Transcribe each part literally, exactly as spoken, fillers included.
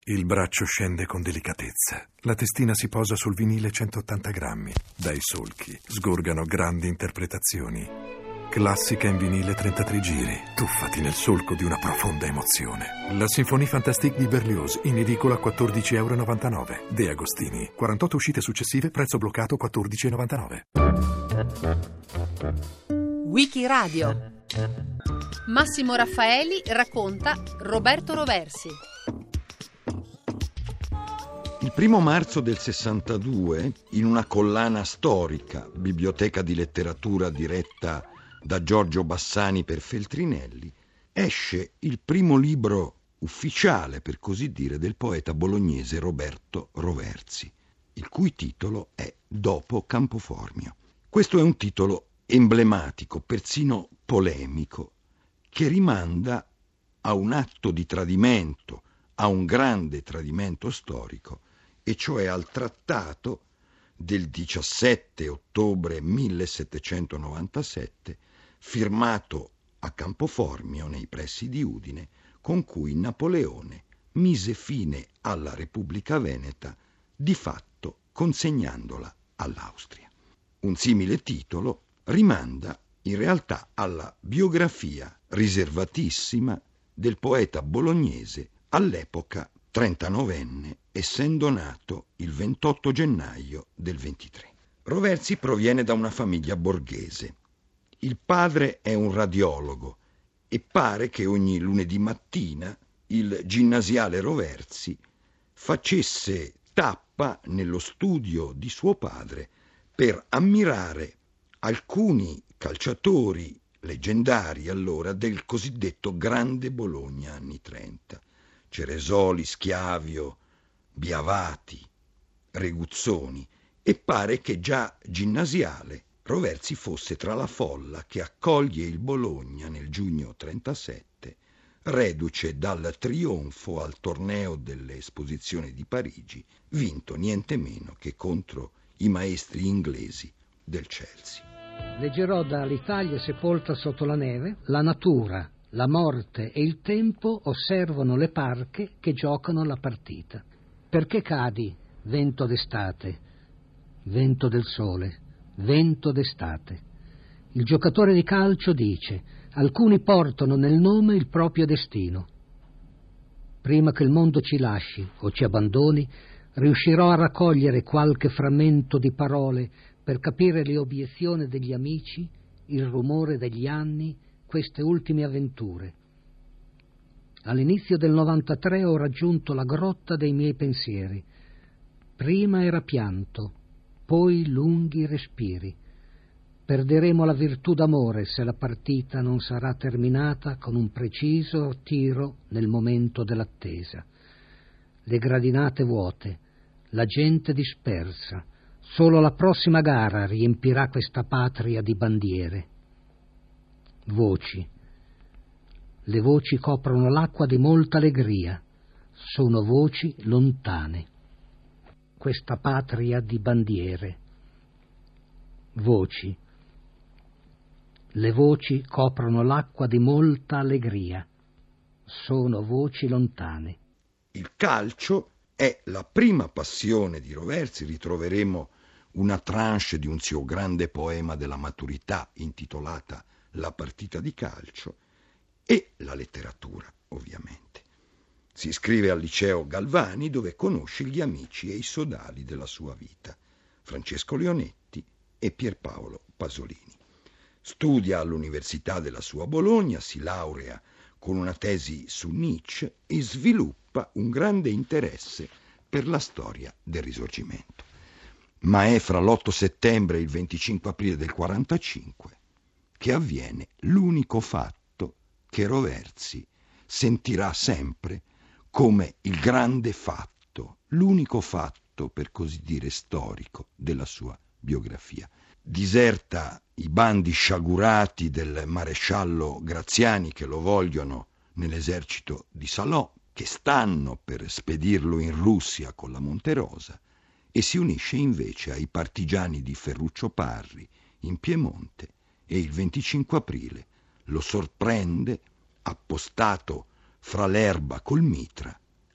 Il braccio scende con delicatezza. La testina si posa sul vinile centottanta grammi. Dai solchi sgorgano grandi interpretazioni. Classica in vinile trentatré giri. Tuffati nel solco di una profonda emozione. La Symphonie Fantastique di Berlioz, in edicola quattordici e novantanove euro. De Agostini. quarantotto uscite successive, prezzo bloccato quattordici e novantanove. Wikiradio. Massimo Raffaeli racconta Roberto Roversi. Il primo marzo del sessantadue, in una collana storica, biblioteca di letteratura diretta da Giorgio Bassani per Feltrinelli, esce il primo libro ufficiale, per così dire, del poeta bolognese Roberto Roversi, il cui titolo è Dopo Campoformio. Questo è un titolo emblematico, persino polemico, che rimanda a un atto di tradimento, a un grande tradimento storico, e cioè al trattato del diciassette ottobre millesettecentonovantasette, firmato a Campoformio nei pressi di Udine, con cui Napoleone mise fine alla Repubblica Veneta, di fatto consegnandola all'Austria. Un simile titolo rimanda in realtà alla biografia riservatissima del poeta bolognese all'epoca trentanovenne, essendo nato il ventotto gennaio del ventitré. Roversi proviene da una famiglia borghese. Il padre è un radiologo e pare che ogni lunedì mattina il ginnasiale Roversi facesse tappa nello studio di suo padre per ammirare alcuni calciatori leggendari allora del cosiddetto Grande Bologna anni trenta. Ceresoli, Schiavio, Biavati, Reguzzoni, e pare che già ginnasiale Roversi fosse tra la folla che accoglie il Bologna nel giugno trentasette, reduce dal trionfo al torneo delle esposizioni di Parigi, vinto niente meno che contro i maestri inglesi del Chelsea. Leggerò dall'Italia sepolta sotto la neve: la natura, la morte e il tempo osservano le parche che giocano la partita. Perché cadi, vento d'estate, vento del sole, vento d'estate? Il giocatore di calcio dice: alcuni portano nel nome il proprio destino. Prima che il mondo ci lasci o ci abbandoni, riuscirò a raccogliere qualche frammento di parole per capire le obiezioni degli amici, il rumore degli anni, queste ultime avventure. All'inizio del novantatré ho raggiunto la grotta dei miei pensieri. Prima era pianto, poi lunghi respiri. Perderemo la virtù d'amore se la partita non sarà terminata con un preciso tiro nel momento dell'attesa. Le gradinate vuote, la gente dispersa. Solo la prossima gara riempirà questa patria di bandiere. Voci. Le voci coprono l'acqua di molta allegria. Sono voci lontane. Questa patria di bandiere. Voci. Le voci coprono l'acqua di molta allegria. Sono voci lontane. Il calcio è la prima passione di Roversi. Ritroveremo una tranche di un suo grande poema della maturità intitolata La partita di calcio, e la letteratura, ovviamente. Si iscrive al liceo Galvani, dove conosce gli amici e i sodali della sua vita, Francesco Leonetti e Pierpaolo Pasolini. Studia all'Università della sua Bologna, si laurea con una tesi su Nietzsche e sviluppa un grande interesse per la storia del Risorgimento. Ma è fra l'otto settembre e il venticinque aprile del quarantacinque che avviene l'unico fatto che Roversi sentirà sempre come il grande fatto, l'unico fatto, per così dire, storico della sua biografia. Diserta i bandi sciagurati del maresciallo Graziani che lo vogliono nell'esercito di Salò, che stanno per spedirlo in Russia con la Monterosa, e si unisce invece ai partigiani di Ferruccio Parri in Piemonte, e il venticinque aprile lo sorprende appostato fra l'erba col mitra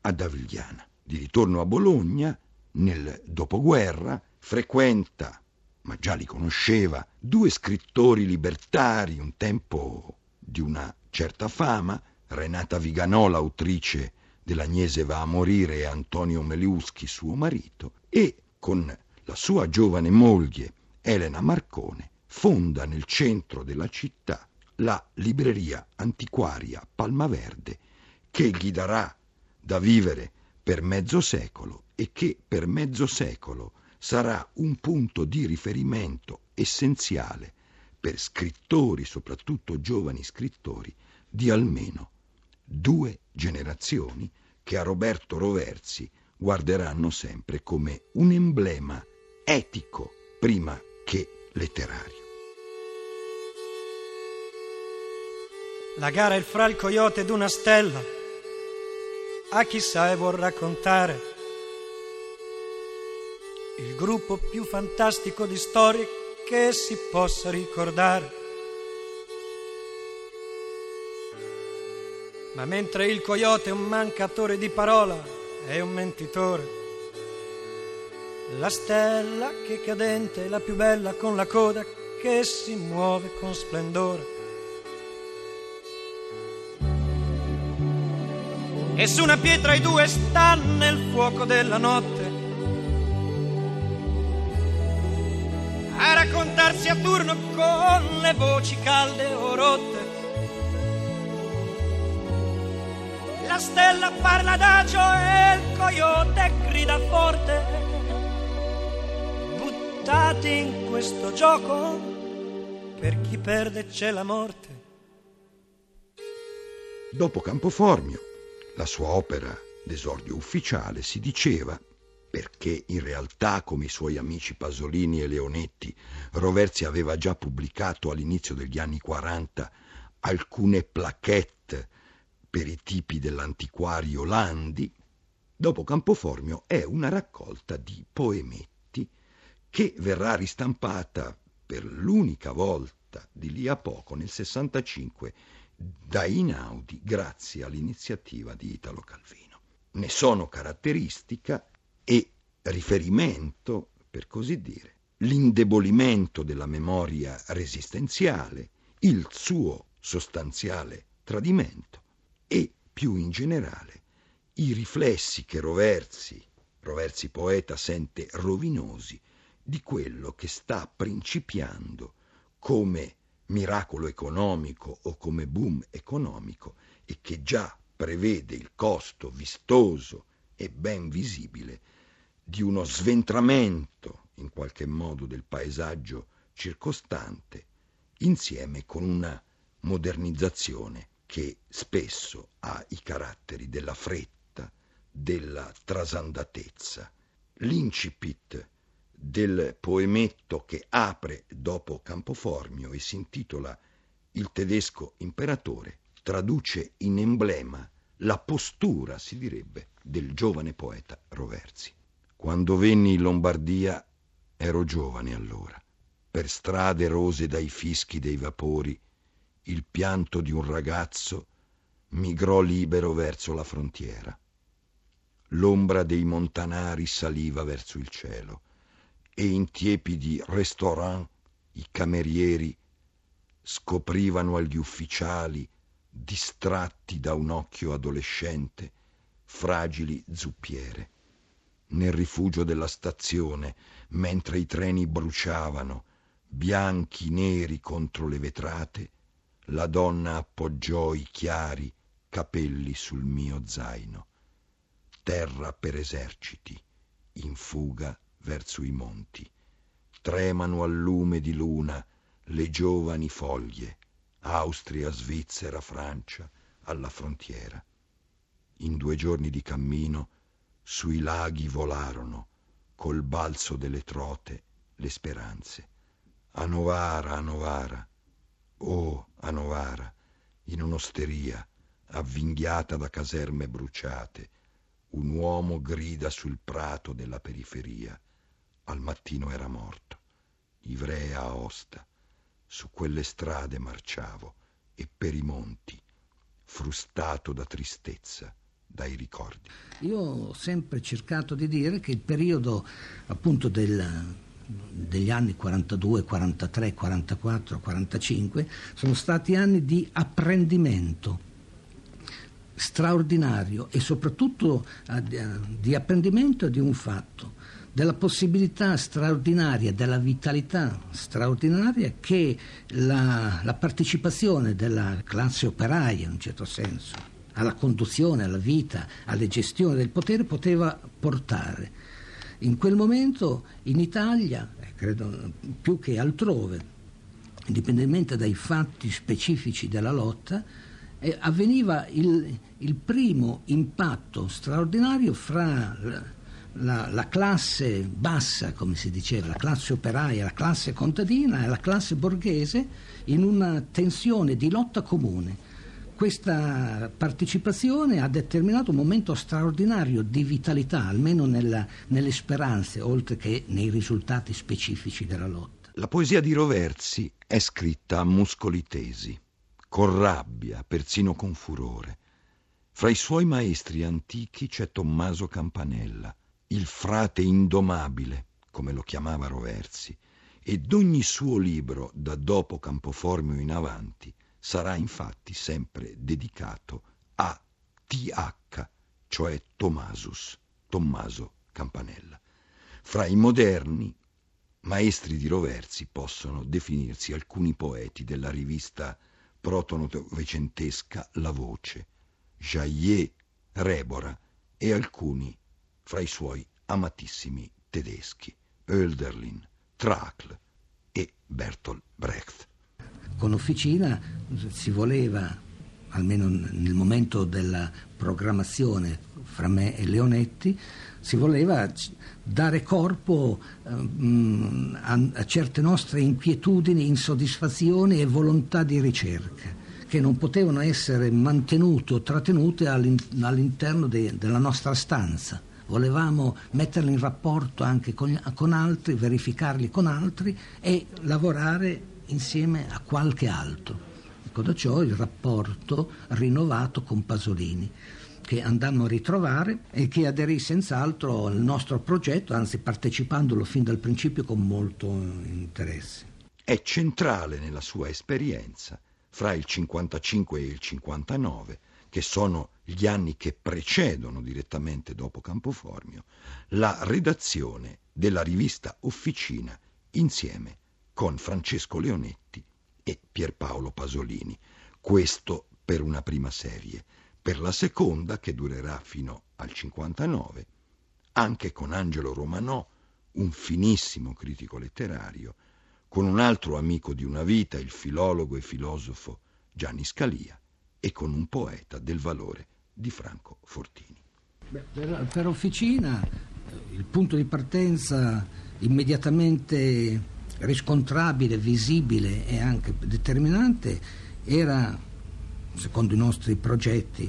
ad Avigliana. Di ritorno a Bologna, nel dopoguerra, frequenta, ma già li conosceva, due scrittori libertari, un tempo di una certa fama, Renata Viganò, l'autrice dell'Agnese va a morire, e Antonio Meliuschi, suo marito, e con la sua giovane moglie Elena Marcone fonda nel centro della città la libreria antiquaria Palmaverde, che gli darà da vivere per mezzo secolo e che per mezzo secolo sarà un punto di riferimento essenziale per scrittori, soprattutto giovani scrittori, di almeno due generazioni che a Roberto Roversi guarderanno sempre come un emblema etico prima che letterario. La gara è fra il coyote ed una stella, a chi sa e vuol raccontare il gruppo più fantastico di storie che si possa ricordare. Ma mentre il coyote è un mancatore di parola, è un mentitore, la stella che cadente è la più bella con la coda che si muove con splendore. E su una pietra i due stanno nel fuoco della notte a raccontarsi a turno con le voci calde o rotte. La stella parla adagio e il coyote grida forte. Buttati in questo gioco, per chi perde c'è la morte. Dopo Campoformio, la sua opera d'esordio ufficiale, si diceva, perché in realtà, come i suoi amici Pasolini e Leonetti, Roversi aveva già pubblicato all'inizio degli anni quaranta alcune plaquette per i tipi dell'antiquario Landi. Dopo Campoformio è una raccolta di poemetti che verrà ristampata per l'unica volta di lì a poco, nel sessantacinque, da Einaudi, grazie all'iniziativa di Italo Calvino. Ne sono caratteristica e riferimento, per così dire, l'indebolimento della memoria resistenziale, il suo sostanziale tradimento e, più in generale, i riflessi che Roversi, Roversi poeta, sente rovinosi di quello che sta principiando come miracolo economico o come boom economico e che già prevede il costo vistoso e ben visibile di uno sventramento in qualche modo del paesaggio circostante, insieme con una modernizzazione che spesso ha i caratteri della fretta, della trasandatezza. L'incipit del poemetto che apre dopo Campoformio e si intitola Il tedesco imperatore traduce in emblema la postura, si direbbe, del giovane poeta Roversi. Quando venni in Lombardia ero giovane allora. Per strade rose dai fischi dei vapori, il pianto di un ragazzo migrò libero verso la frontiera. L'ombra dei montanari saliva verso il cielo e in tiepidi restaurant i camerieri scoprivano agli ufficiali, distratti da un occhio adolescente, fragili zuppiere. Nel rifugio della stazione, mentre i treni bruciavano, bianchi neri contro le vetrate, la donna appoggiò i chiari capelli sul mio zaino. Terra per eserciti, in fuga verso i monti. Tremano al lume di luna le giovani foglie, Austria, Svizzera, Francia, alla frontiera. In due giorni di cammino sui laghi volarono, col balzo delle trote, le speranze. A Novara, a Novara, oh, a Novara, in un'osteria, avvinghiata da caserme bruciate, un uomo grida sul prato della periferia. Al mattino era morto. Ivrea a Aosta. Su quelle strade marciavo e per i monti, frustato da tristezza, dai ricordi. Io ho sempre cercato di dire che il periodo appunto del, degli anni quarantadue, quarantatré, quarantaquattro, quarantacinque sono stati anni di apprendimento straordinario e soprattutto di apprendimento di un fatto, della possibilità straordinaria, della vitalità straordinaria che la, la partecipazione della classe operaia, in un certo senso, alla conduzione, alla vita, alle gestioni del potere poteva portare. In quel momento in Italia, eh, credo più che altrove, indipendentemente dai fatti specifici della lotta, eh, avveniva il, il primo impatto straordinario fra la, la, la classe bassa, come si diceva, la classe operaia, la classe contadina e la classe borghese in una tensione di lotta comune. Questa partecipazione ha determinato un momento straordinario di vitalità, almeno nella, nelle speranze, oltre che nei risultati specifici della lotta. La poesia di Roversi è scritta a muscoli tesi, con rabbia, persino con furore. Fra i suoi maestri antichi c'è Tommaso Campanella, il frate indomabile, come lo chiamava Roversi, ed ogni suo libro, da dopo Campoformio in avanti, sarà infatti sempre dedicato a T H, cioè Tommasus, Tommaso Campanella. Fra i moderni maestri di Roversi possono definirsi alcuni poeti della rivista proto-novecentesca La Voce, Jaillet, Rebora e alcuni fra i suoi amatissimi tedeschi, Hölderlin, Trakl e Bertolt Brecht. Con Officina si voleva, almeno nel momento della programmazione fra me e Leonetti, si voleva dare corpo um, a, a certe nostre inquietudini, insoddisfazioni e volontà di ricerca, che non potevano essere mantenute o trattenute all'interno de, della nostra stanza. Volevamo metterli in rapporto anche con, con altri, verificarli con altri e lavorare insieme a qualche altro. Ecco, da ciò il rapporto rinnovato con Pasolini, che andammo a ritrovare e che aderì senz'altro al nostro progetto, anzi partecipandolo fin dal principio con molto interesse. È centrale nella sua esperienza, fra il cinquantacinque e il cinquantanove, che sono gli anni che precedono direttamente dopo Campoformio, la redazione della rivista Officina insieme con Francesco Leonetti e Pierpaolo Pasolini. Questo per una prima serie. Per la seconda, che durerà fino al cinquantanove, anche con Angelo Romanò, un finissimo critico letterario, con un altro amico di una vita, il filologo e filosofo Gianni Scalia, e con un poeta del valore di Franco Fortini. Beh, per, per Officina il punto di partenza immediatamente riscontrabile, visibile e anche determinante era, secondo i nostri progetti,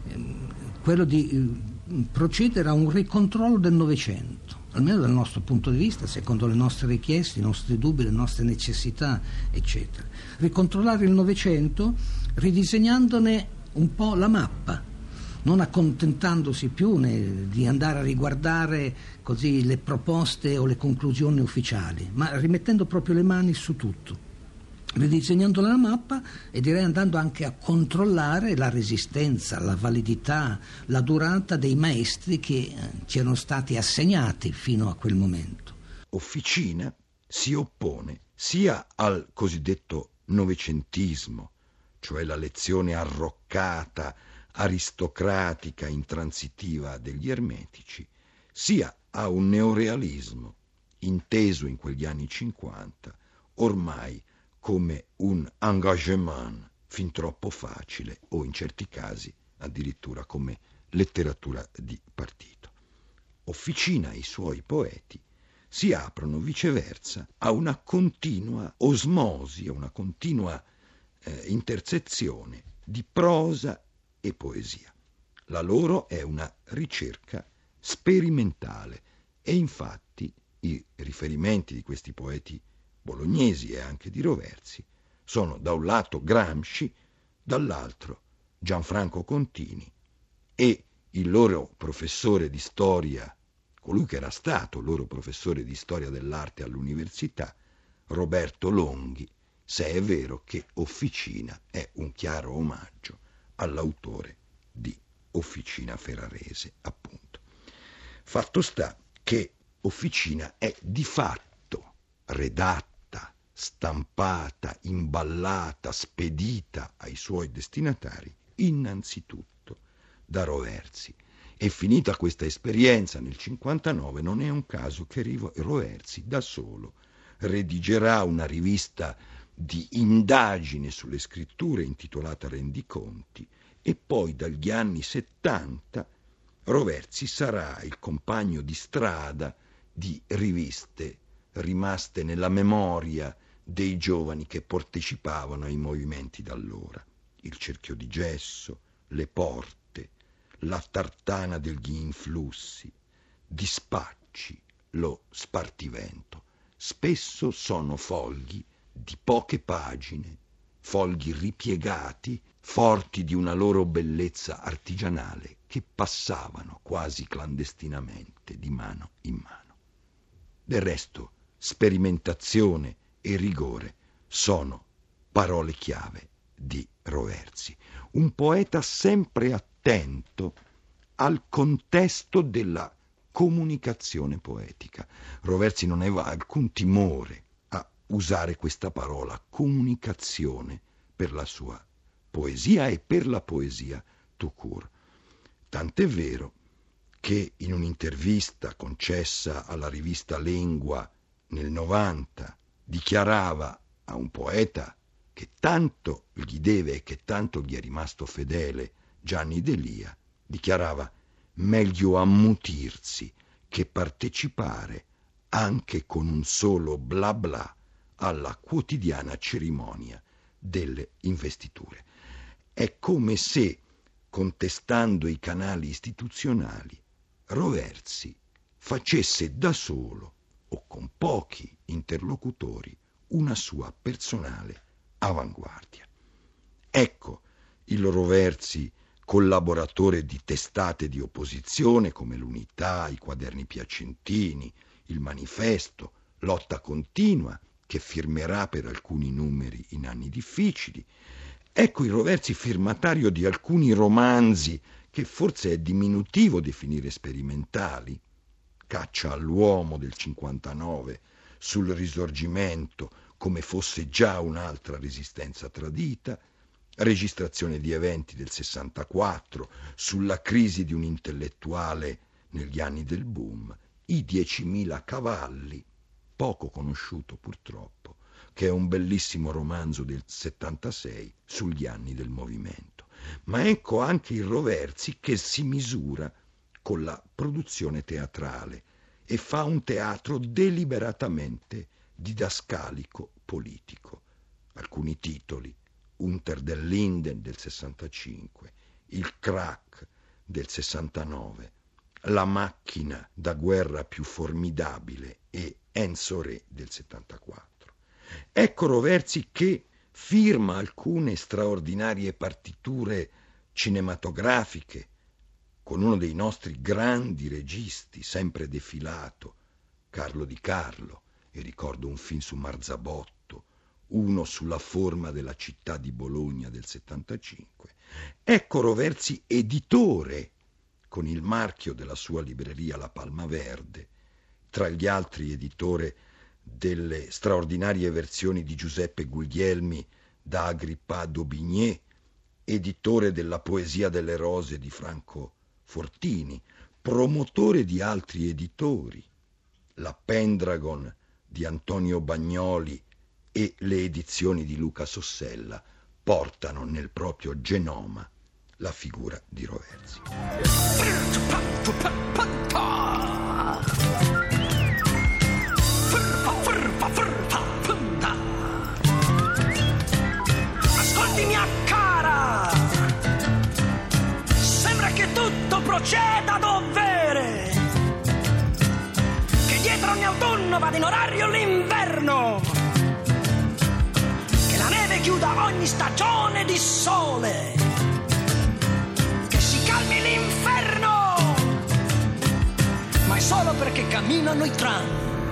quello di procedere a un ricontrollo del Novecento, almeno dal nostro punto di vista, secondo le nostre richieste, i nostri dubbi, le nostre necessità, eccetera. Ricontrollare il Novecento ridisegnandone un po' la mappa, non accontentandosi più né di andare a riguardare così le proposte o le conclusioni ufficiali, ma rimettendo proprio le mani su tutto, ridisegnando la mappa e direi andando anche a controllare la resistenza, la validità, la durata dei maestri che ci erano stati assegnati fino a quel momento. Officina si oppone sia al cosiddetto novecentismo, cioè la lezione arroccata, aristocratica, intransitiva degli ermetici, sia a un neorealismo inteso in quegli anni cinquanta ormai come un engagement fin troppo facile o in certi casi addirittura come letteratura di partito. Officina e i suoi poeti si aprono viceversa a una continua osmosi, a una continua eh, intersezione di prosa e poesia. La loro è una ricerca sperimentale e infatti i riferimenti di questi poeti bolognesi e anche di Roversi sono da un lato Gramsci, dall'altro Gianfranco Contini e il loro professore di storia, colui che era stato loro professore di storia dell'arte all'università, Roberto Longhi, se è vero che Officina è un chiaro omaggio all'autore di Officina Ferrarese, appunto. Fatto sta che Officina è di fatto redatta, stampata, imballata, spedita ai suoi destinatari innanzitutto da Roversi. E finita questa esperienza nel cinquantanove, non è un caso che Roversi da solo redigerà una rivista di indagine sulle scritture intitolata Rendiconti, e poi dagli anni settanta Roversi sarà il compagno di strada di riviste rimaste nella memoria dei giovani che partecipavano ai movimenti d'allora: Il Cerchio di Gesso, Le Porte, La Tartana degli Influssi, Dispacci, Lo Spartivento. Spesso sono fogli di poche pagine, fogli ripiegati, forti di una loro bellezza artigianale, che passavano quasi clandestinamente di mano in mano. Del resto, sperimentazione e rigore sono parole chiave di Roversi, un poeta sempre attento al contesto della comunicazione poetica. Roversi non aveva alcun timore a usare questa parola, comunicazione, per la sua poesia e per la poesia tout court. Tant'è vero che in un'intervista concessa alla rivista Lengua nel novanta dichiarava a un poeta che tanto gli deve e che tanto gli è rimasto fedele, Gianni Delia, dichiarava: meglio ammutirsi che partecipare anche con un solo bla bla alla quotidiana cerimonia delle investiture. È come se, contestando i canali istituzionali, Roversi facesse da solo o con pochi interlocutori una sua personale avanguardia. Ecco il Roversi collaboratore di testate di opposizione come l'Unità, i Quaderni Piacentini, il Manifesto, Lotta Continua, che firmerà per alcuni numeri in Anni Difficili. Ecco il Roversi firmatario di alcuni romanzi che forse è diminutivo definire sperimentali: Caccia all'uomo del cinquantanove, sul Risorgimento come fosse già un'altra resistenza tradita, Registrazione di eventi del sessantaquattro, sulla crisi di un intellettuale negli anni del boom, I diecimila cavalli, poco conosciuto purtroppo, che è un bellissimo romanzo del settantasei sugli anni del movimento. Ma ecco anche il Roversi che si misura con la produzione teatrale e fa un teatro deliberatamente didascalico politico. Alcuni titoli: Unter den Linden del sessantacinque, Il crack del sessantanove, La macchina da guerra più formidabile e Enzo Re del settantaquattro. Ecco Roversi che firma alcune straordinarie partiture cinematografiche con uno dei nostri grandi registi, sempre defilato, Carlo Di Carlo, e ricordo un film su Marzabotto, uno sulla forma della città di Bologna del settantacinque. Ecco Roversi editore, con il marchio della sua libreria La Palma Verde, tra gli altri editore delle straordinarie versioni di Giuseppe Guglielmi da Agrippa d'Aubigné, editore della Poesia delle rose di Franco Fortini, promotore di altri editori, la Pendragon di Antonio Bagnoli e le edizioni di Luca Sossella portano nel proprio genoma la figura di Roversi. Ascolti mia cara, sembra che tutto proceda a dovere, che dietro ogni autunno vada in orario l'inverno, che la neve chiuda ogni stagione di sole, che si calmi l'inferno, ma è solo perché camminano i tram.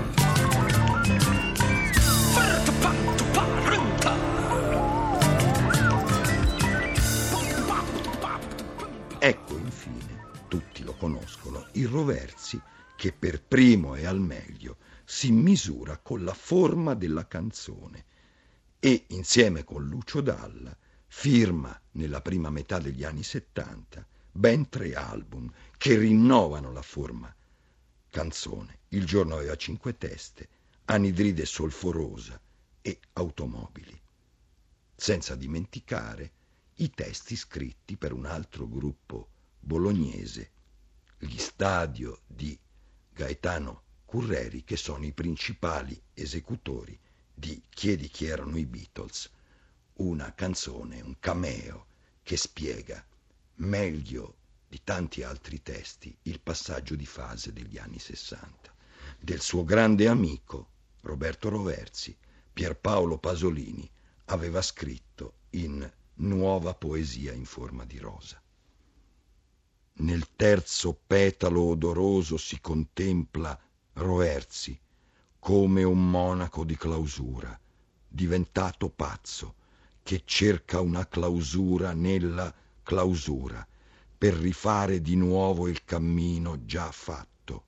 Ecco, infine, tutti lo conoscono, il Roversi che per primo e al meglio si misura con la forma della canzone e, insieme con Lucio Dalla, firma nella prima metà degli anni settanta ben tre album che rinnovano la forma canzone. Il giorno aveva cinque teste, Anidride solforosa e Automobili. Senza dimenticare i testi scritti per un altro gruppo bolognese, gli Stadio di Gaetano Curreri, che sono i principali esecutori di Chiedi chi erano i Beatles, una canzone, un cameo che spiega meglio di tanti altri testi il passaggio di fase degli anni sessanta. Del suo grande amico Roberto Roversi, Pierpaolo Pasolini aveva scritto in Nuova poesia in forma di rosa. Nel terzo petalo odoroso si contempla Roversi come un monaco di clausura, diventato pazzo, che cerca una clausura nella clausura per rifare di nuovo il cammino già fatto,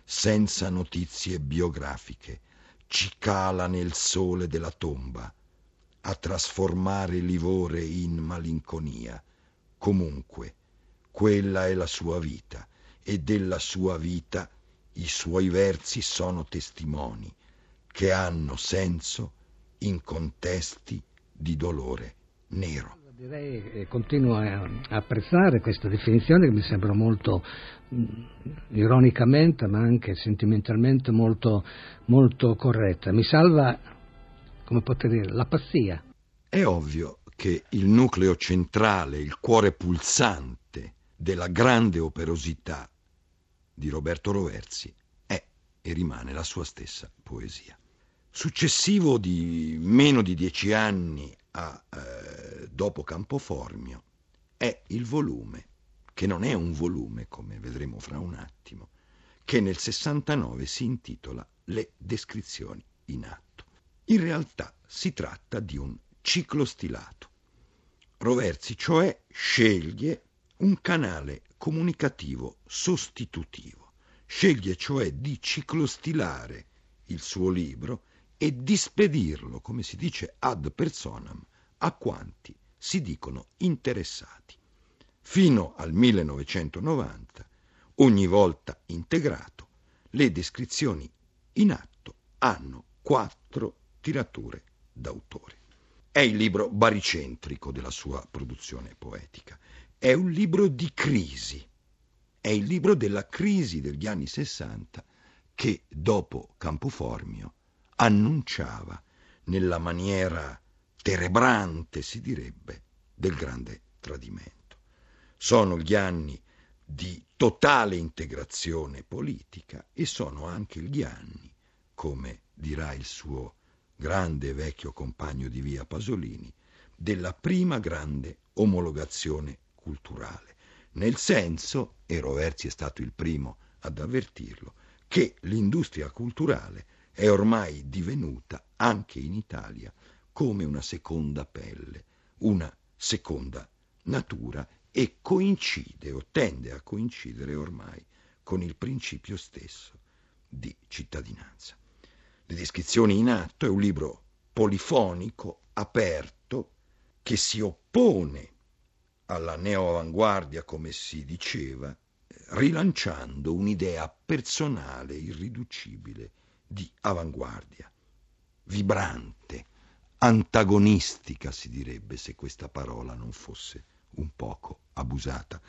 senza notizie biografiche, ci cala nel sole della tomba, a trasformare livore in malinconia. Comunque, quella è la sua vita, e della sua vita i suoi versi sono testimoni che hanno senso in contesti di dolore nero. Direi e continuo a apprezzare questa definizione che mi sembra molto mh, ironicamente ma anche sentimentalmente molto, molto corretta. Mi salva, come potete dire, la pazzia. È ovvio che il nucleo centrale, il cuore pulsante della grande operosità di Roberto Roversi è e rimane la sua stessa poesia. Successivo di meno di dieci anni a eh, dopo Campoformio è il volume, che non è un volume come vedremo fra un attimo, che nel sessantanove si intitola Le descrizioni in atto. In realtà si tratta di un ciclo stilato. Roversi cioè sceglie un canale comunicativo sostitutivo, sceglie cioè di ciclostilare il suo libro e di spedirlo, come si dice, ad personam, a quanti si dicono interessati. Fino al millenovecentonovanta, ogni volta integrato, le descrizioni in atto hanno quattro tirature d'autore. È il libro baricentrico della sua produzione poetica. È un libro di crisi. È il libro della crisi degli anni sessanta che, dopo Campoformio, annunciava nella maniera terebrante, si direbbe, del grande tradimento. Sono gli anni di totale integrazione politica e sono anche gli anni, come dirà il suo grande e vecchio compagno di via Pasolini, della prima grande omologazione culturale, nel senso, e Roversi è stato il primo ad avvertirlo, che l'industria culturale è ormai divenuta anche in Italia come una seconda pelle, una seconda natura, e coincide o tende a coincidere ormai con il principio stesso di cittadinanza. Le descrizioni in atto è un libro polifonico, aperto, che si oppone alla neoavanguardia, come si diceva, rilanciando un'idea personale irriducibile di avanguardia, vibrante, antagonistica, si direbbe, se questa parola non fosse un poco abusata.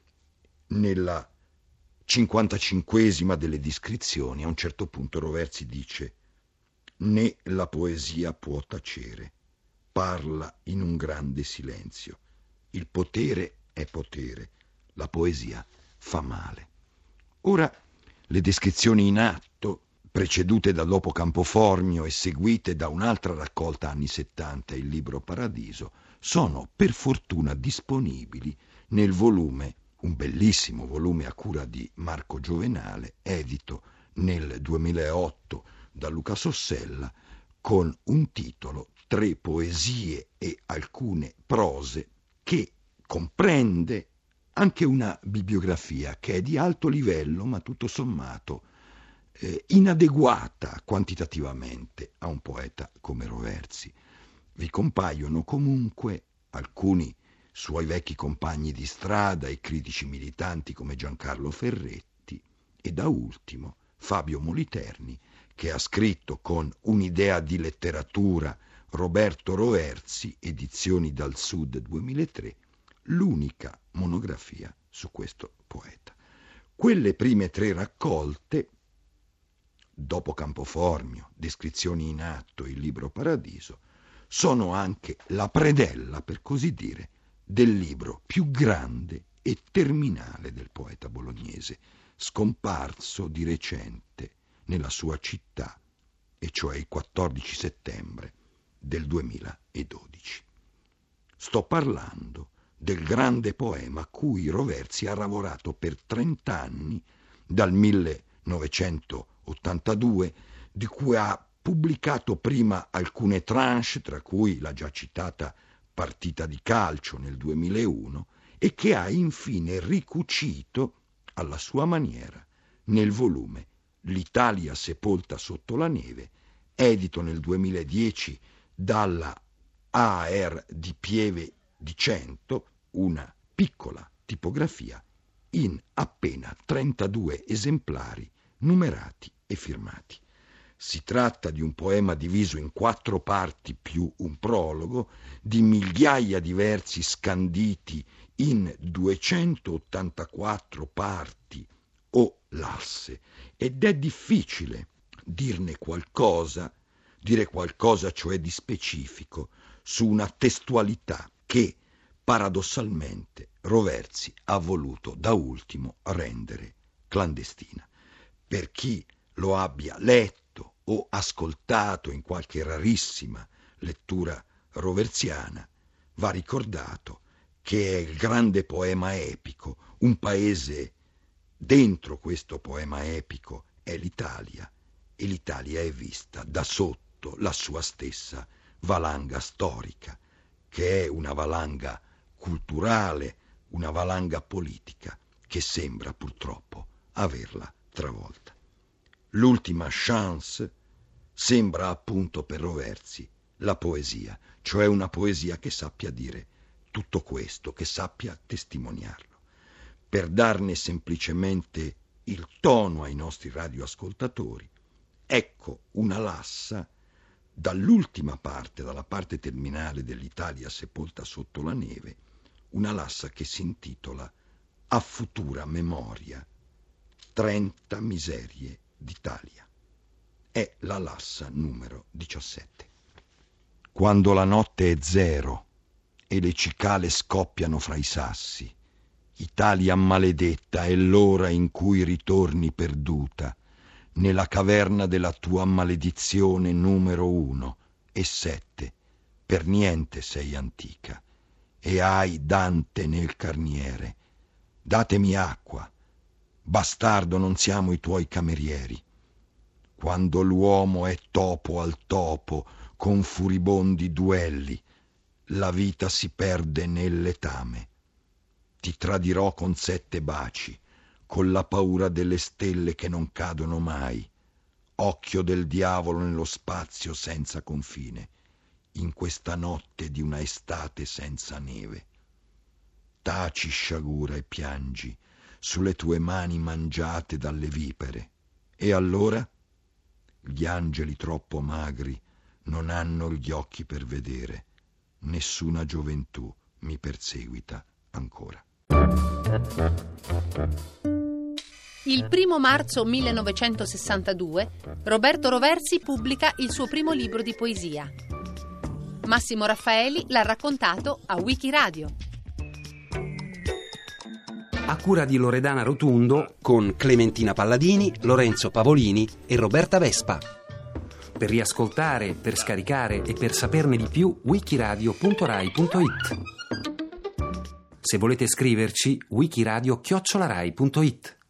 Nella cinquantacinquesima delle descrizioni, a un certo punto Roversi dice: né la poesia può tacere, parla in un grande silenzio. Il potere è potere, la poesia fa male. Ora, le descrizioni in atto, precedute da Dopo Campoformio e seguite da un'altra raccolta anni settanta, il libro Paradiso, sono per fortuna disponibili nel volume un bellissimo volume a cura di Marco Giovenale, edito nel duemilaotto da Luca Sossella, con un titolo Tre poesie e alcune prose, che comprende anche una bibliografia che è di alto livello, ma tutto sommato eh, inadeguata quantitativamente a un poeta come Roversi. Vi compaiono comunque alcuni suoi vecchi compagni di strada e critici militanti come Giancarlo Ferretti e da ultimo Fabio Moliterni, che ha scritto con Un'idea di letteratura Roberto Roversi, edizioni dal Sud duemilatré, l'unica monografia su questo poeta. Quelle prime tre raccolte, dopo Campoformio, Descrizioni in atto e il libro Paradiso, sono anche la predella, per così dire, del libro più grande e terminale del poeta bolognese, scomparso di recente nella sua città, e cioè il quattordici settembre del duemiladodici. Sto parlando del grande poema a cui Roversi ha lavorato per trent'anni, dal millenovecentottantadue, di cui ha pubblicato prima alcune tranche, tra cui la già citata Partita di calcio nel duemilauno, e che ha infine ricucito alla sua maniera nel volume L'Italia sepolta sotto la neve, edito nel duemiladieci dalla A R di Pieve di Cento, una piccola tipografia in appena trentadue esemplari numerati e firmati. Si tratta di un poema diviso in quattro parti più un prologo, di migliaia di versi scanditi in duecentottantaquattro parti o lasse, ed è difficile dirne qualcosa, dire qualcosa cioè di specifico, su una testualità che paradossalmente Roversi ha voluto da ultimo rendere clandestina. Per chi lo abbia letto o ascoltato in qualche rarissima lettura roversiana, va ricordato che è il grande poema epico. Un paese dentro questo poema epico è l'Italia, e l'Italia è vista da sotto la sua stessa valanga storica, che è una valanga culturale, una valanga politica che sembra purtroppo averla travolta. L'ultima chance sembra appunto per Roversi la poesia, cioè una poesia che sappia dire tutto questo, che sappia testimoniarlo. Per darne semplicemente il tono ai nostri radioascoltatori, ecco una lassa dall'ultima parte, dalla parte terminale dell'Italia sepolta sotto la neve, una lassa che si intitola A futura memoria, trenta miserie d'Italia. È la lassa numero diciassette. Quando la notte è zero e le cicale scoppiano fra i sassi, Italia maledetta, è l'ora in cui ritorni perduta nella caverna della tua maledizione numero uno e sette. Per niente sei antica e hai Dante nel carniere. Datemi acqua, bastardo, non siamo i tuoi camerieri. Quando l'uomo è topo al topo con furibondi duelli, la vita si perde nel letame. Ti tradirò con sette baci, con la paura delle stelle che non cadono mai, occhio del diavolo nello spazio senza confine, in questa notte di una estate senza neve. Taci, sciagura, e piangi sulle tue mani mangiate dalle vipere. E allora? Gli angeli troppo magri non hanno gli occhi per vedere. Nessuna gioventù mi perseguita ancora. Il primo marzo millenovecentosessantadue Roberto Roversi pubblica il suo primo libro di poesia. Massimo Raffaeli l'ha raccontato a Wikiradio. A cura di Loredana Rotundo, con Clementina Palladini, Lorenzo Pavolini e Roberta Vespa. Per riascoltare, per scaricare e per saperne di più, wikiradio punto rai punto it. Se volete scriverci, wikiradio chiocciola rai punto it.